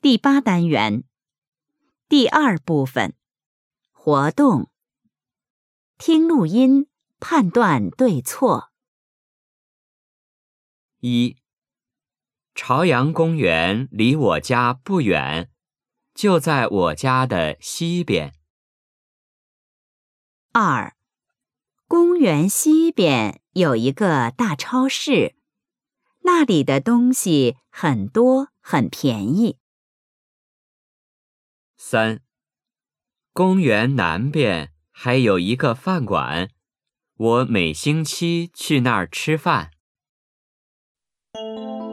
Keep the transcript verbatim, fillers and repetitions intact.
第八单元第二部分活动，听录音，判断对错。 一，朝阳公园离我家不远，就在我家的西边。 二，公园西边有一个大超市，那里的东西很多，很便宜。 三，公园南边还有一个饭馆，我每星期去那儿吃饭。